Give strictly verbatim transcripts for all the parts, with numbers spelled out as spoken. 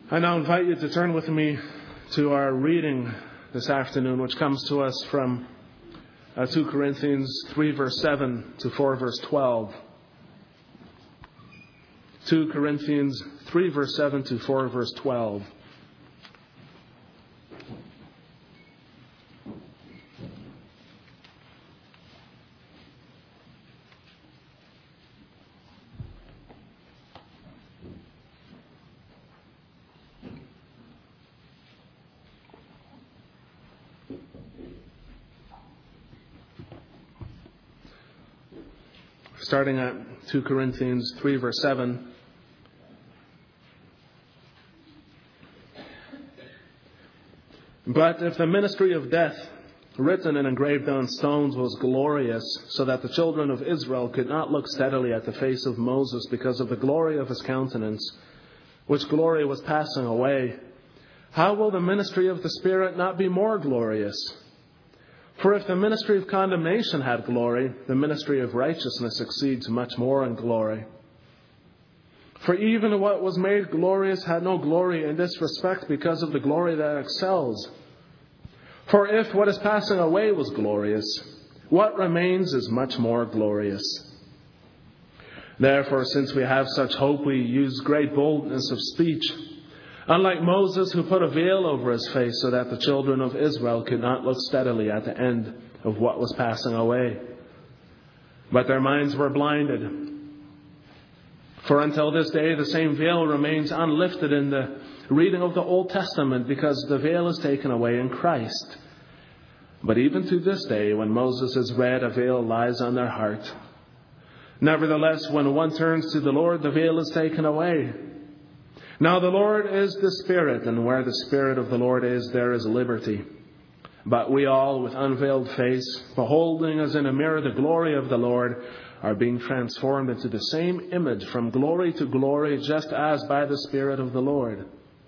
I now invite you to turn with me to our reading this afternoon, which comes to us from uh, two Corinthians three, verse seven to four, verse twelve. two Corinthians three, verse seven to four, verse twelve. Starting at two Corinthians three, verse seven. But if the ministry of death, written and engraved on stones, was glorious, so that the children of Israel could not look steadily at the face of Moses because of the glory of his countenance, which glory was passing away, how will the ministry of the Spirit not be more glorious? For if the ministry of condemnation had glory, the ministry of righteousness exceeds much more in glory. For even what was made glorious had no glory in this respect because of the glory that excels. For if what is passing away was glorious, what remains is much more glorious. Therefore, since we have such hope, we use great boldness of speech. Unlike Moses, who put a veil over his face so that the children of Israel could not look steadily at the end of what was passing away. But their minds were blinded. For until this day, the same veil remains unlifted in the reading of the Old Testament, because the veil is taken away in Christ. But even to this day, when Moses is read, a veil lies on their heart. Nevertheless, when one turns to the Lord, the veil is taken away. Now the Lord is the Spirit, and where the Spirit of the Lord is, there is liberty. But we all, with unveiled face, beholding as in a mirror the glory of the Lord, are being transformed into the same image from glory to glory, just as by the Spirit of the Lord.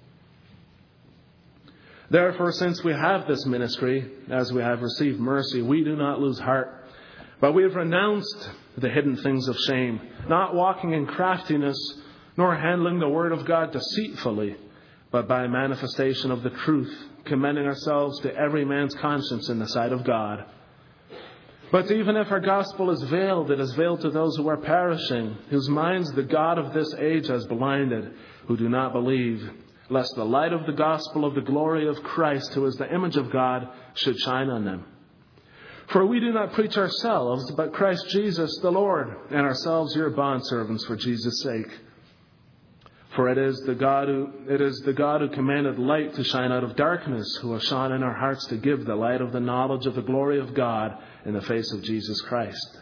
Therefore, since we have this ministry, as we have received mercy, we do not lose heart. But we have renounced the hidden things of shame, not walking in craftiness, nor handling the word of God deceitfully, but by manifestation of the truth, commending ourselves to every man's conscience in the sight of God. But even if our gospel is veiled, it is veiled to those who are perishing, whose minds the God of this age has blinded, who do not believe, lest the light of the gospel of the glory of Christ, who is the image of God, should shine on them. For we do not preach ourselves, but Christ Jesus the Lord, and ourselves your bondservants for Jesus' sake. For it is the God who it is the God who commanded light to shine out of darkness, who has shone in our hearts to give the light of the knowledge of the glory of God in the face of Jesus Christ.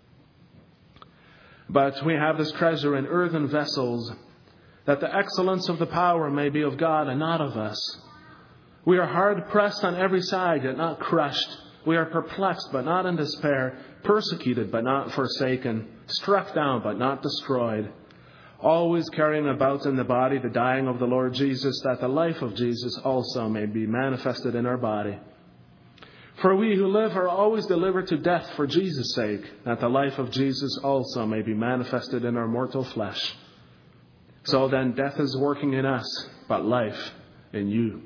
But we have this treasure in earthen vessels, that the excellence of the power may be of God and not of us. We are hard pressed on every side, yet not crushed. We are perplexed, but not in despair, persecuted, but not forsaken, struck down, but not destroyed. Always carrying about in the body the dying of the Lord Jesus, that the life of Jesus also may be manifested in our body. For we who live are always delivered to death for Jesus' sake, that the life of Jesus also may be manifested in our mortal flesh. So then death is working in us, but life in you.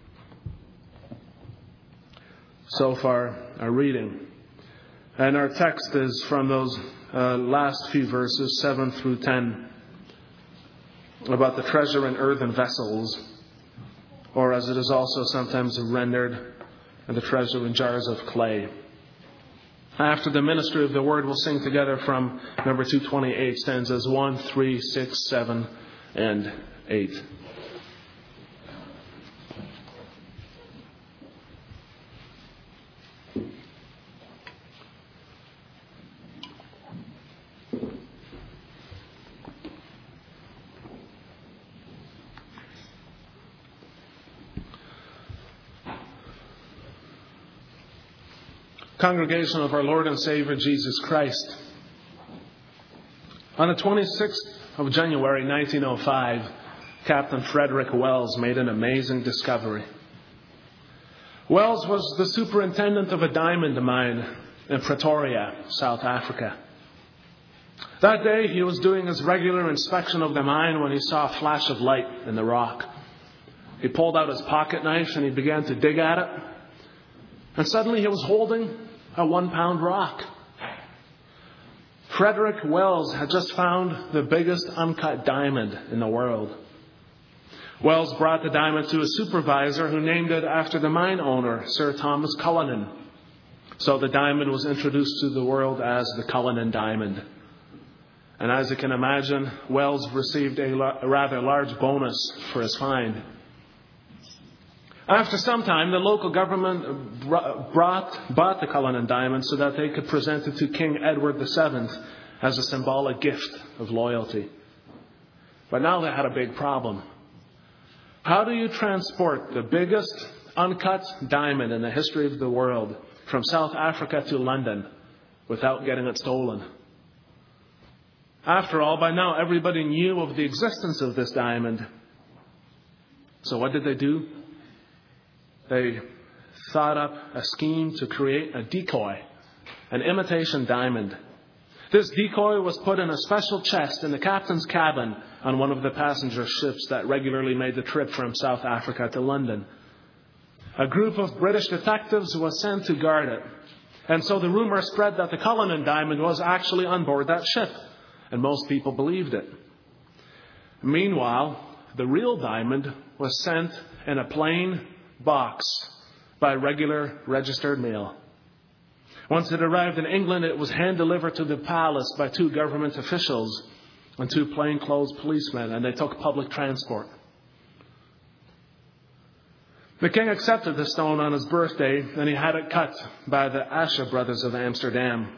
So far, our reading. And our text is from those uh, last few verses, seven through ten. About the treasure in earthen vessels, or as it is also sometimes rendered, the treasure in jars of clay. After the ministry of the word, we'll sing together from number two twenty-eight, stanzas one, three, six, seven, and eight. Congregation of our Lord and Savior Jesus Christ. On the twenty-sixth of January nineteen oh five, Captain Frederick Wells made an amazing discovery. Wells was the superintendent of a diamond mine in Pretoria, South Africa. That day he was doing his regular inspection of the mine when he saw a flash of light in the rock. He pulled out his pocket knife and he began to dig at it. And suddenly he was holding a one-pound rock. Frederick Wells had just found the biggest uncut diamond in the world. Wells brought the diamond to a supervisor who named it after the mine owner, Sir Thomas Cullinan. So the diamond was introduced to the world as the Cullinan diamond. And as you can imagine, Wells received a, la- a rather large bonus for his find. After some time, the local government brought, bought the Cullinan diamond so that they could present it to King Edward the Seventh as a symbolic gift of loyalty. But now they had a big problem. How do you transport the biggest uncut diamond in the history of the world from South Africa to London without getting it stolen? After all, by now everybody knew of the existence of this diamond. So what did they do? They thought up a scheme to create a decoy, an imitation diamond. This decoy was put in a special chest in the captain's cabin on one of the passenger ships that regularly made the trip from South Africa to London. A group of British detectives was sent to guard it. And so the rumor spread that the Cullinan diamond was actually on board that ship. And most people believed it. Meanwhile, the real diamond was sent in a plain box by regular registered mail. Once it arrived in England, it was hand-delivered to the palace by two government officials and two plainclothes policemen, and they took public transport. The king accepted the stone on his birthday, and he had it cut by the Ashe brothers of Amsterdam.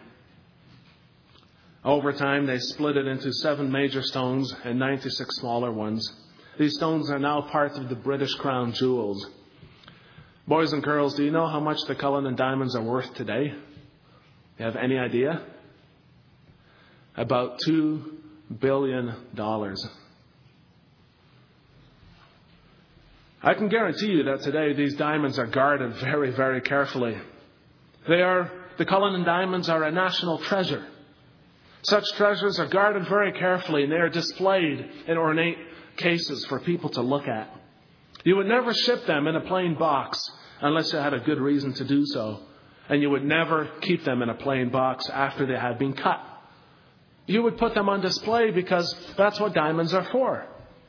Over time, they split it into seven major stones and ninety-six smaller ones. These stones are now part of the British crown jewels. Boys and girls, do you know how much the Cullinan diamonds are worth today? You have any idea? About two billion dollars. I can guarantee you that today these diamonds are guarded very, very carefully. They are, the Cullinan diamonds are a national treasure. Such treasures are guarded very carefully and they are displayed in ornate cases for people to look at. You would never ship them in a plain box unless you had a good reason to do so. And you would never keep them in a plain box after they had been cut. You would put them on display because that's what diamonds are for.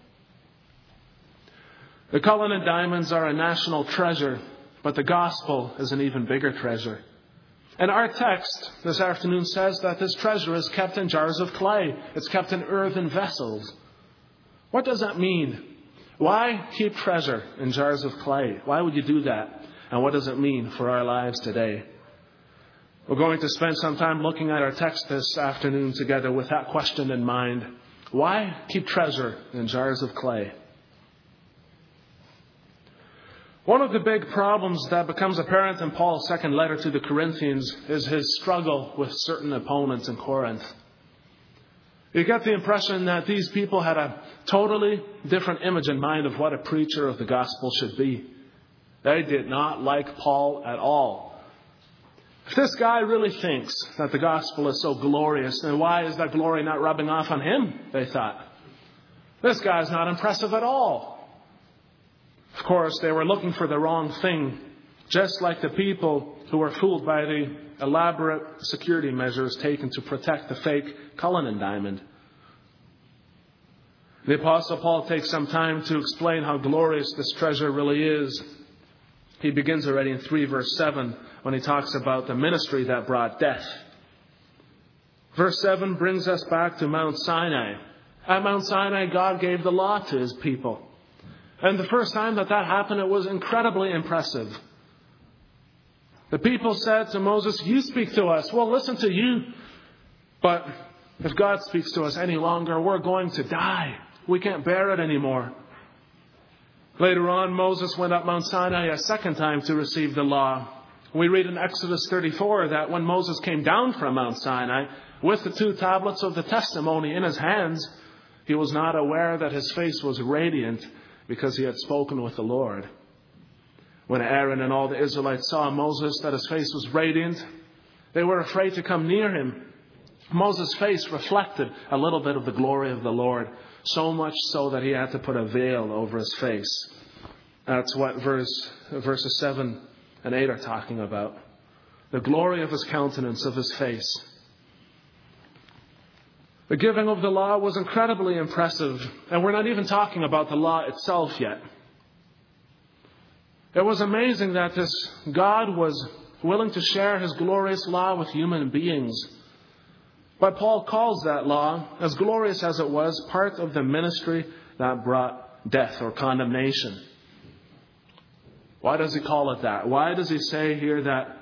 The Cullinan diamonds are a national treasure, but the gospel is an even bigger treasure. And our text this afternoon says that this treasure is kept in jars of clay. It's kept in earthen vessels. What does that mean? Why keep treasure in jars of clay? Why would you do that? And what does it mean for our lives today? We're going to spend some time looking at our text this afternoon together with that question in mind. Why keep treasure in jars of clay? One of the big problems that becomes apparent in Paul's second letter to the Corinthians is his struggle with certain opponents in Corinth. You get the impression that these people had a totally different image in mind of what a preacher of the gospel should be. They did not like Paul at all. If this guy really thinks that the gospel is so glorious, then why is that glory not rubbing off on him, they thought. This guy's not impressive at all. Of course, they were looking for the wrong thing, just like the people who were fooled by the elaborate security measures taken to protect the fake Cullinan diamond. The Apostle Paul takes some time to explain how glorious this treasure really is. He begins already in three verse seven when he talks about the ministry that brought death. Verse seven brings us back to Mount Sinai. At Mount Sinai, God gave the law to his people. And the first time that that happened, it was incredibly impressive. The people said to Moses, "You speak to us. We'll listen to you. But if God speaks to us any longer, we're going to die. We can't bear it anymore." Later on, Moses went up Mount Sinai a second time to receive the law. We read in Exodus thirty-four that when Moses came down from Mount Sinai with the two tablets of the testimony in his hands, he was not aware that his face was radiant because he had spoken with the Lord. When Aaron and all the Israelites saw Moses, that his face was radiant, they were afraid to come near him. Moses' face reflected a little bit of the glory of the Lord, so much so that he had to put a veil over his face. That's what verse, verses seven and eight are talking about. The glory of his countenance, of his face. The giving of the law was incredibly impressive, and we're not even talking about the law itself yet. It was amazing that this God was willing to share his glorious law with human beings. But Paul calls that law, as glorious as it was, part of the ministry that brought death or condemnation. Why does he call it that? Why does he say here that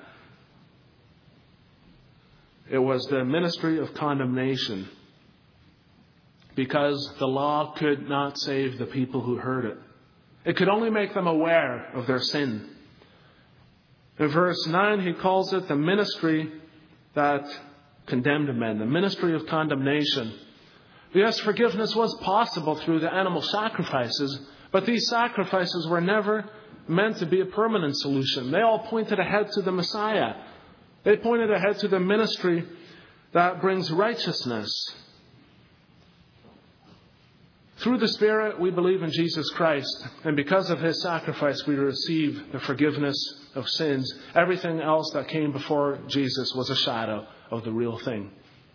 it was the ministry of condemnation? Because the law could not save the people who heard it. It could only make them aware of their sin. In verse nine, he calls it the ministry that condemned men, the ministry of condemnation. Yes, forgiveness was possible through the animal sacrifices, but these sacrifices were never meant to be a permanent solution. They all pointed ahead to the Messiah. They pointed ahead to the ministry that brings righteousness. Through the Spirit, we believe in Jesus Christ, and because of his sacrifice, we receive the forgiveness of sins. Everything else that came before Jesus was a shadow of the real thing.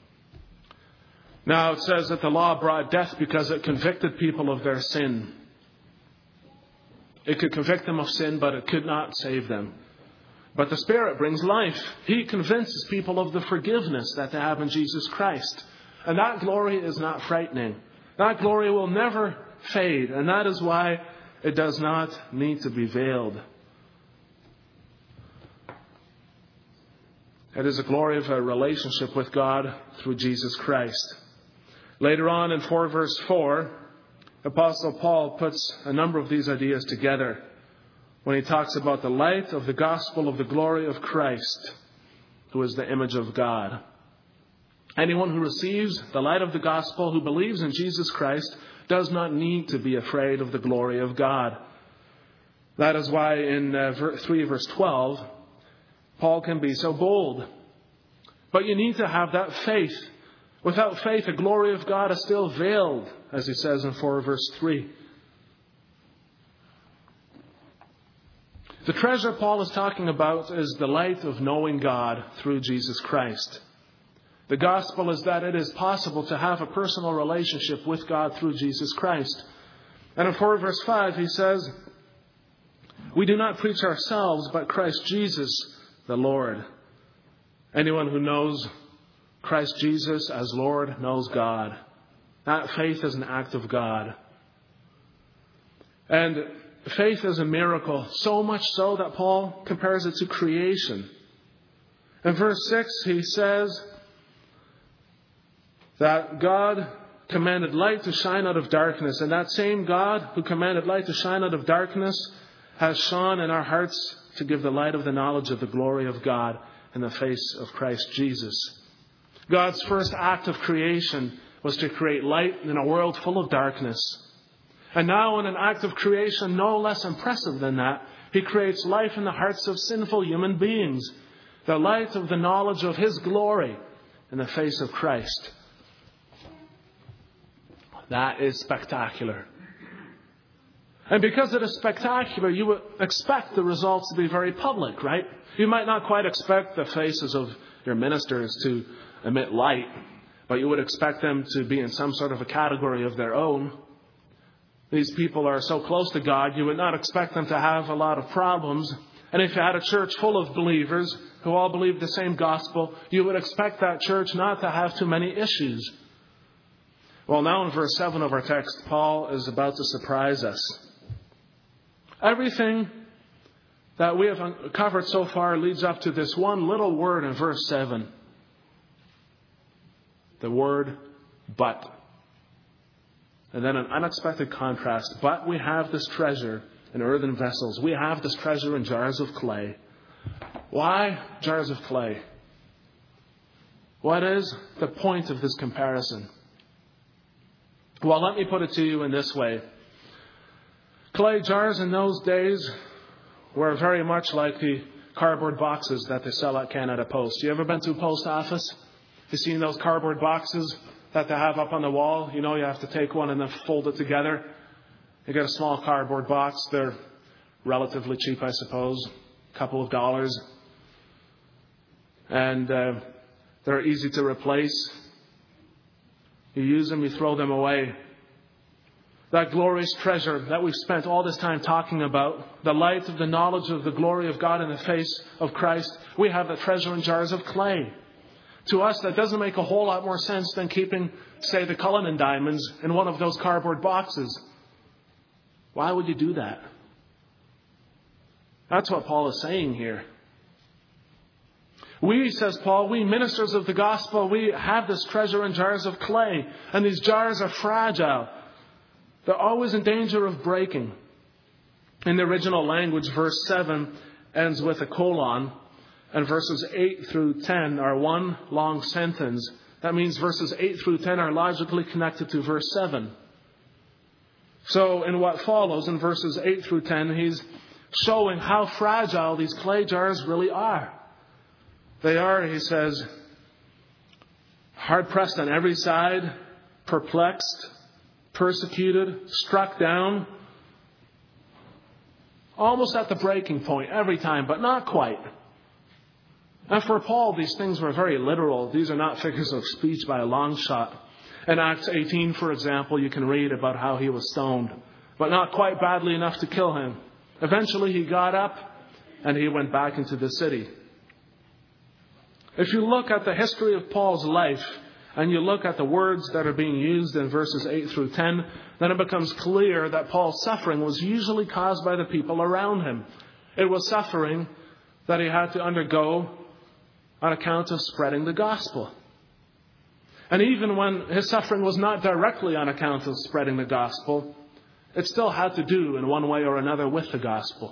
Now, it says that the law brought death because it convicted people of their sin. It could convict them of sin, but it could not save them. But the Spirit brings life. He convinces people of the forgiveness that they have in Jesus Christ. And that glory is not frightening. That glory will never fade, and that is why it does not need to be veiled. It is a glory of a relationship with God through Jesus Christ. Later on in four verse four, Apostle Paul puts a number of these ideas together when he talks about the light of the gospel of the glory of Christ, who is the image of God. Anyone who receives the light of the gospel, who believes in Jesus Christ, does not need to be afraid of the glory of God. That is why in uh, three verse twelve, Paul can be so bold. But you need to have that faith. Without faith, the glory of God is still veiled, as he says in four verse three. The treasure Paul is talking about is the light of knowing God through Jesus Christ. The gospel is that it is possible to have a personal relationship with God through Jesus Christ. And in four verse five, he says, we do not preach ourselves, but Christ Jesus, the Lord. Anyone who knows Christ Jesus as Lord knows God. That faith is an act of God. And faith is a miracle, so much so that Paul compares it to creation. In verse six, he says that God commanded light to shine out of darkness. And that same God who commanded light to shine out of darkness has shone in our hearts to give the light of the knowledge of the glory of God in the face of Christ Jesus. God's first act of creation was to create light in a world full of darkness. And now in an act of creation no less impressive than that, he creates life in the hearts of sinful human beings. The light of the knowledge of his glory in the face of Christ. That is spectacular. And because it is spectacular, you would expect the results to be very public, right? You might not quite expect the faces of your ministers to emit light, but you would expect them to be in some sort of a category of their own. These people are so close to God, you would not expect them to have a lot of problems. And if you had a church full of believers who all believed the same gospel, you would expect that church not to have too many issues. Well, now in verse seven of our text, Paul is about to surprise us. Everything that we have covered so far leads up to this one little word in verse seven. The word, but. And then an unexpected contrast. But we have this treasure in earthen vessels. We have this treasure in jars of clay. Why jars of clay? What is the point of this comparison? Well, let me put it to you in this way. Clay jars in those days were very much like the cardboard boxes that they sell at Canada Post. You ever been to a post office? You seen those cardboard boxes that they have up on the wall? You know, you have to take one and then fold it together. You get a small cardboard box. They're relatively cheap, I suppose, a couple of dollars. And uh, they're easy to replace. You use them, you throw them away. That glorious treasure that we've spent all this time talking about, the light of the knowledge of the glory of God in the face of Christ, we have the treasure in jars of clay. To us, that doesn't make a whole lot more sense than keeping, say, the Cullinan diamonds in one of those cardboard boxes. Why would you do that? That's what Paul is saying here. We, says Paul, we ministers of the gospel, we have this treasure in jars of clay. And these jars are fragile. They're always in danger of breaking. In the original language, verse seven ends with a colon. And verses eight through ten are one long sentence. That means verses eight through ten are logically connected to verse seven. So in what follows, in verses eight through ten, he's showing how fragile these clay jars really are. They are, he says, hard-pressed on every side, perplexed, persecuted, struck down, almost at the breaking point every time, but not quite. And for Paul, these things were very literal. These are not figures of speech by a long shot. In Acts eighteen, for example, you can read about how he was stoned, but not quite badly enough to kill him. Eventually, he got up and he went back into the city. If you look at the history of Paul's life and you look at the words that are being used in verses eight through ten, then it becomes clear that Paul's suffering was usually caused by the people around him. It was suffering that he had to undergo on account of spreading the gospel. And even when his suffering was not directly on account of spreading the gospel, it still had to do in one way or another with the gospel.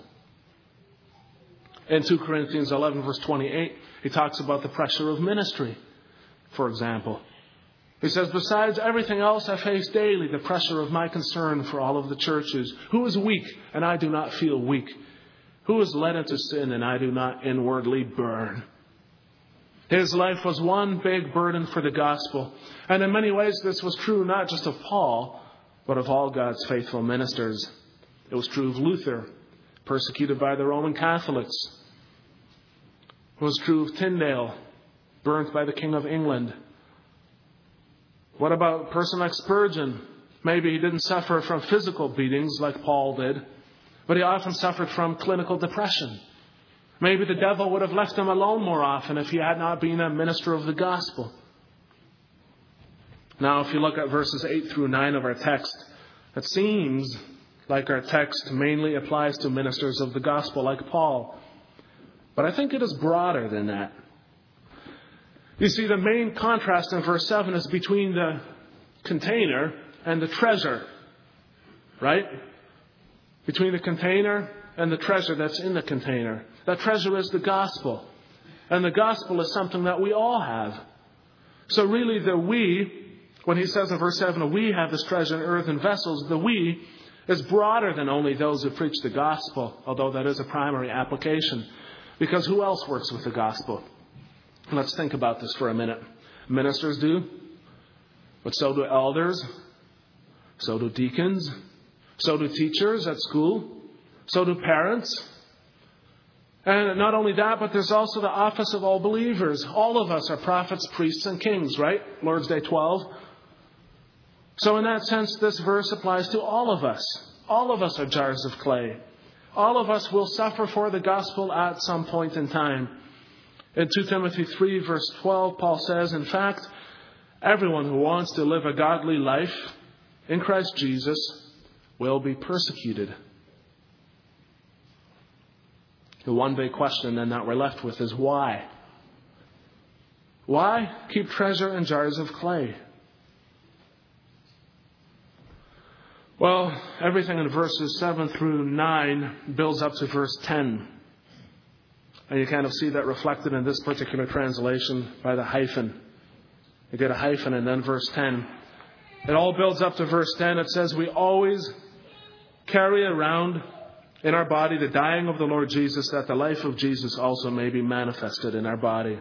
In two Corinthians eleven, verse twenty-eight, he talks about the pressure of ministry, for example. He says, besides everything else, I face daily the pressure of my concern for all of the churches. Who is weak, and I do not feel weak? Who is led into sin, and I do not inwardly burn? His life was one big burden for the gospel. And in many ways, this was true not just of Paul, but of all God's faithful ministers. It was true of Luther, persecuted by the Roman Catholics. It was true of Tyndale, burnt by the King of England. What about a person like Spurgeon? Maybe he didn't suffer from physical beatings like Paul did, but he often suffered from clinical depression. Maybe the devil would have left him alone more often if he had not been a minister of the gospel. Now, if you look at verses eight through nine of our text, it seems like our text mainly applies to ministers of the gospel like Paul. But I think it is broader than that. You see, the main contrast in verse seven is between the container and the treasure. Right? Between the container and the treasure that's in the container. That treasure is the gospel. And the gospel is something that we all have. So really the we, when he says in verse seven, we have this treasure in earthen vessels, the we is broader than only those who preach the gospel, although that is a primary application. Because who else works with the gospel? Let's think about this for a minute. Ministers do, but so do elders, so do deacons, so do teachers at school, so do parents. And not only that, but there's also the office of all believers. All of us are prophets, priests, and kings, right? Lord's Day twelve. So in that sense, this verse applies to all of us. All of us are jars of clay. All of us will suffer for the gospel at some point in time. In Second Timothy three, verse twelve, Paul says, in fact, everyone who wants to live a godly life in Christ Jesus will be persecuted. The one big question then that we're left with is why? Why keep treasure in jars of clay? Well, everything in verses seven through nine builds up to verse ten. And you kind of see that reflected in this particular translation by the hyphen. You get a hyphen and then verse ten. It all builds up to verse ten. It says, we always carry around in our body the dying of the Lord Jesus, that the life of Jesus also may be manifested in our body.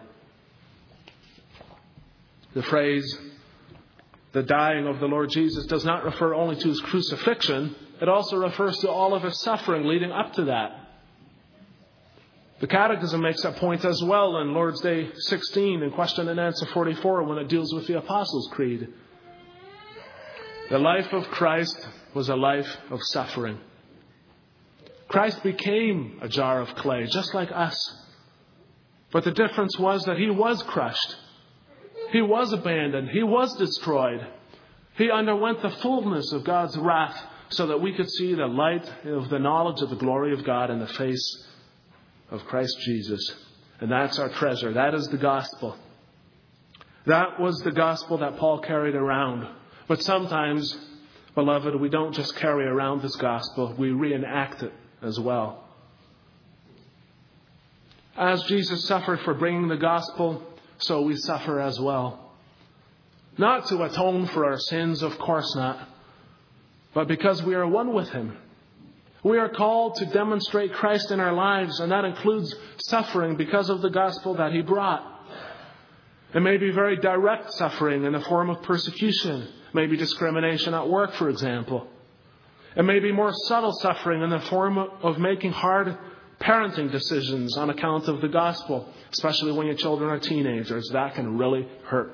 The phrase, the dying of the Lord Jesus, does not refer only to his crucifixion, it also refers to all of his suffering leading up to that. The Catechism makes that point as well in Lord's Day sixteen in question and answer forty-four when it deals with the Apostles' Creed. The life of Christ was a life of suffering. Christ became a jar of clay, just like us. But the difference was that he was crushed. He was abandoned. He was destroyed. He underwent the fullness of God's wrath so that we could see the light of the knowledge of the glory of God in the face of Christ Jesus. And that's our treasure. That is the gospel. That was the gospel that Paul carried around. But sometimes, beloved, we don't just carry around this gospel. We reenact it as well. As Jesus suffered for bringing the gospel, so we suffer as well. Not to atone for our sins, of course not, but because we are one with him. We are called to demonstrate Christ in our lives, and that includes suffering because of the gospel that he brought. It may be very direct suffering in the form of persecution, maybe discrimination at work, for example. It may be more subtle suffering in the form of making hard parenting decisions on account of the gospel, especially when your children are teenagers. That can really hurt.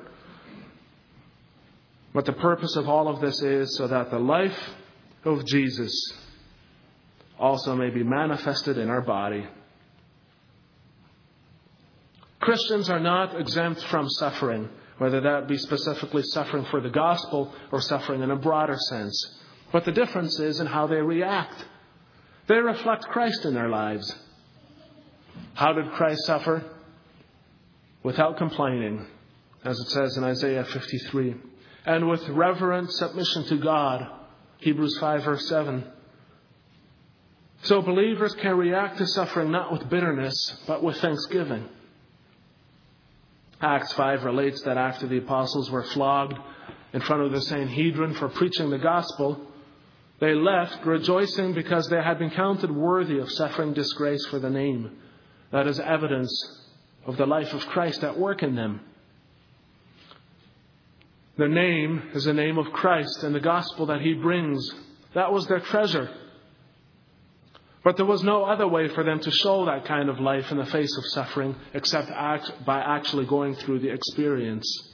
But the purpose of all of this is so that the life of Jesus also may be manifested in our body. Christians are not exempt from suffering, whether that be specifically suffering for the gospel or suffering in a broader sense. But the difference is in how they react. They reflect Christ in their lives. How did Christ suffer? Without complaining, as it says in Isaiah fifty-three. And with reverent submission to God, Hebrews five verse seven. So believers can react to suffering not with bitterness, but with thanksgiving. Acts five relates that after the apostles were flogged in front of the Sanhedrin for preaching the gospel, they left rejoicing because they had been counted worthy of suffering disgrace for the name. That is evidence of the life of Christ at work in them. Their name is the name of Christ and the gospel that he brings. That was their treasure. But there was no other way for them to show that kind of life in the face of suffering except act by actually going through the experience.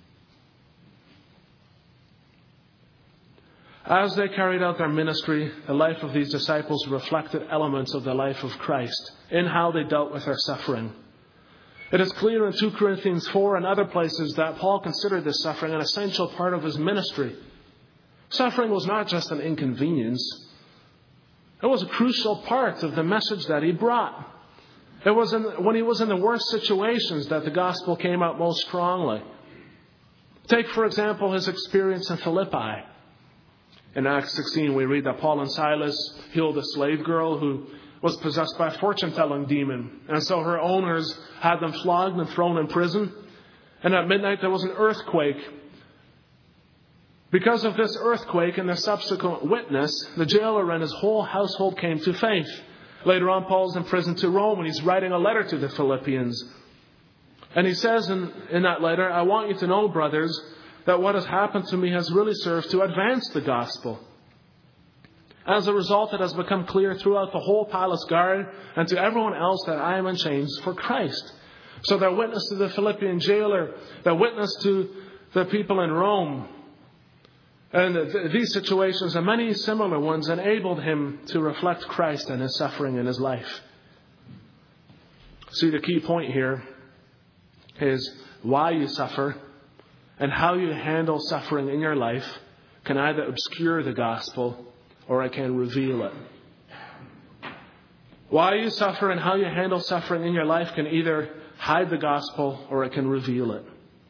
As they carried out their ministry, the life of these disciples reflected elements of the life of Christ in how they dealt with their suffering. It is clear in two Corinthians four and other places that Paul considered this suffering an essential part of his ministry. Suffering was not just an inconvenience. It was a crucial part of the message that he brought. It was in, when he was in the worst situations that the gospel came out most strongly. Take, for example, his experience in Philippi. In Acts sixteen, we read that Paul and Silas healed a slave girl who was possessed by a fortune-telling demon. And so her owners had them flogged and thrown in prison. And at midnight there was an earthquake. Because of this earthquake and the subsequent witness, the jailer and his whole household came to faith. Later on, Paul's imprisoned to Rome and he's writing a letter to the Philippians. And he says in, in that letter, I want you to know, brothers, that what has happened to me has really served to advance the gospel. As a result, it has become clear throughout the whole palace guard and to everyone else that I am in chains for Christ. So their witness to the Philippian jailer, their witness to the people in Rome, and these situations and many similar ones enabled him to reflect Christ and his suffering in his life. See, the key point here is why you suffer and how you handle suffering in your life can either obscure the gospel or it can reveal it. Why you suffer and how you handle suffering in your life can either hide the gospel or it can reveal it.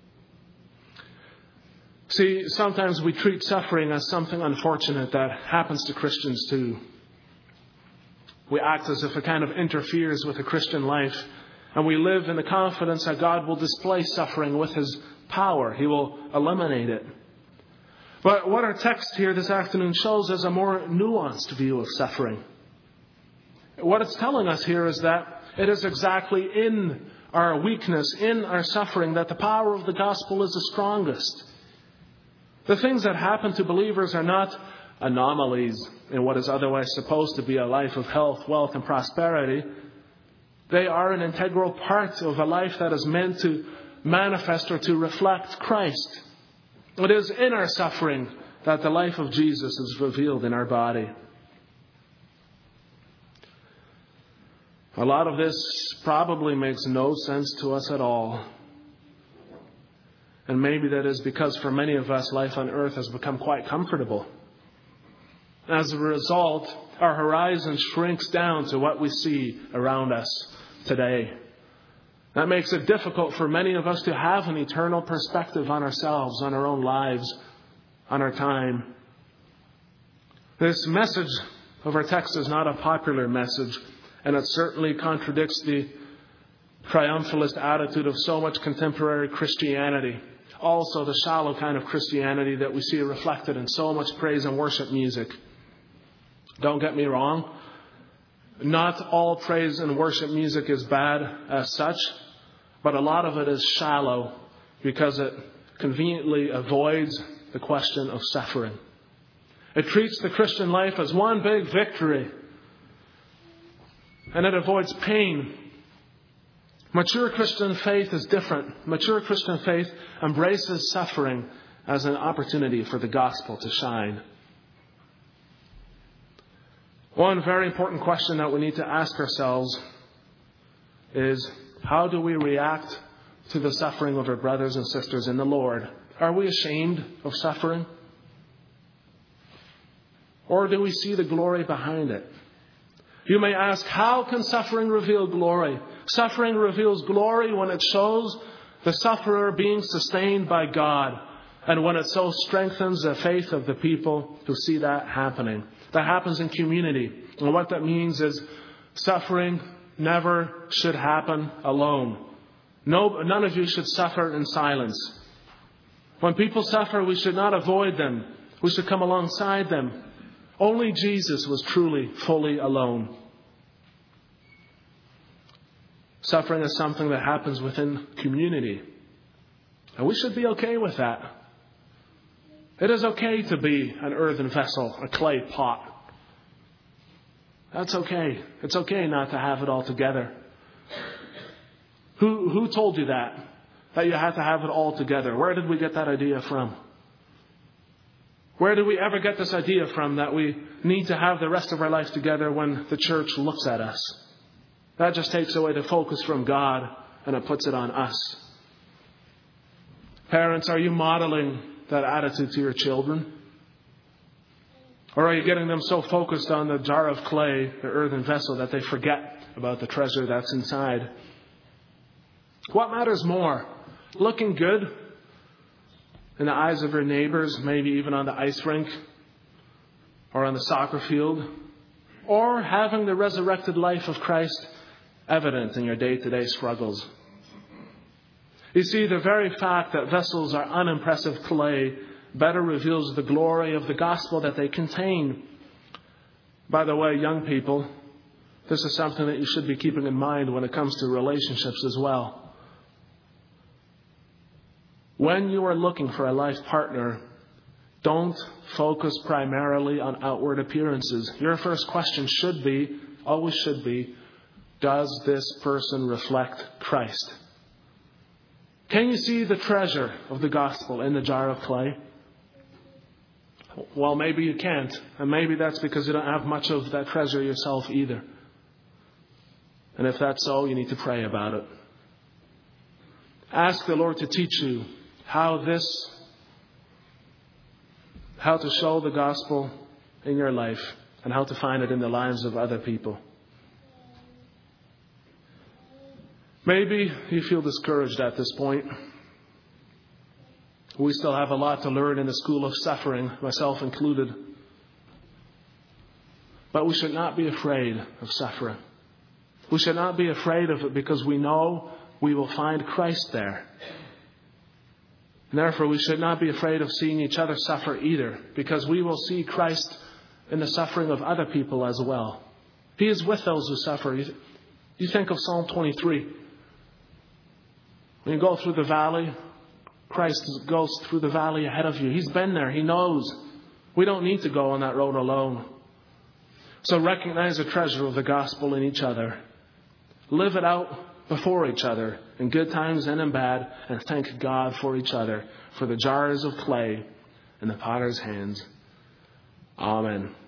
See, sometimes we treat suffering as something unfortunate that happens to Christians too. We act as if it kind of interferes with the Christian life, and we live in the confidence that God will display suffering with his power. He will eliminate it. But what our text here this afternoon shows is a more nuanced view of suffering. What it's telling us here is that it is exactly in our weakness, in our suffering, that the power of the gospel is the strongest. The things that happen to believers are not anomalies in what is otherwise supposed to be a life of health, wealth, and prosperity. They are an integral part of a life that is meant to manifest or to reflect Christ. It is in our suffering that the life of Jesus is revealed in our body. A lot of this probably makes no sense to us at all. And maybe that is because for many of us, life on earth has become quite comfortable. As a result, our horizon shrinks down to what we see around us today. That makes it difficult for many of us to have an eternal perspective on ourselves, on our own lives, on our time. This message of our text is not a popular message, and it certainly contradicts the triumphalist attitude of so much contemporary Christianity. Also, the shallow kind of Christianity that we see reflected in so much praise and worship music. Don't get me wrong. Not all praise and worship music is bad as such, but a lot of it is shallow because it conveniently avoids the question of suffering. It treats the Christian life as one big victory, and it avoids pain. Mature Christian faith is different. Mature Christian faith embraces suffering as an opportunity for the gospel to shine. One very important question that we need to ask ourselves is, how do we react to the suffering of our brothers and sisters in the Lord? Are we ashamed of suffering? Or do we see the glory behind it? You may ask, how can suffering reveal glory? Suffering reveals glory when it shows the sufferer being sustained by God, and when it so strengthens the faith of the people who see that happening. That happens in community. And what that means is suffering never should happen alone. No, none of you should suffer in silence. When people suffer, we should not avoid them. We should come alongside them. Only Jesus was truly, fully alone. Suffering is something that happens within community. And we should be okay with that. It is okay to be an earthen vessel, a clay pot. That's okay. It's okay not to have it all together. Who, who told you that? That you had to have it all together? Where did we get that idea from? Where do we ever get this idea from that we need to have the rest of our life together when the church looks at us? That just takes away the focus from God and it puts it on us. Parents, are you modeling that attitude to your children? Or are you getting them so focused on the jar of clay, the earthen vessel, that they forget about the treasure that's inside? What matters more? Looking good in the eyes of your neighbors, maybe even on the ice rink or on the soccer field, or having the resurrected life of Christ evident in your day-to-day struggles? You see, the very fact that vessels are unimpressive clay better reveals the glory of the gospel that they contain. By the way, young people, this is something that you should be keeping in mind when it comes to relationships as well. When you are looking for a life partner, don't focus primarily on outward appearances. Your first question should be, always should be, does this person reflect Christ? Can you see the treasure of the gospel in the jar of clay? Well, maybe you can't. And maybe that's because you don't have much of that treasure yourself either. And if that's so, you need to pray about it. Ask the Lord to teach you how this, how to show the gospel in your life and how to find it in the lives of other people. Maybe you feel discouraged at this point. We still have a lot to learn in the school of suffering, myself included. But we should not be afraid of suffering. We should not be afraid of it because we know we will find Christ there. And therefore, we should not be afraid of seeing each other suffer either, because we will see Christ in the suffering of other people as well. He is with those who suffer. You think of Psalm twenty-three. When you go through the valley, Christ goes through the valley ahead of you. He's been there. He knows. We don't need to go on that road alone. So recognize the treasure of the gospel in each other. Live it out before each other in good times and in bad, and thank God for each other, for the jars of clay in the potter's hands. Amen.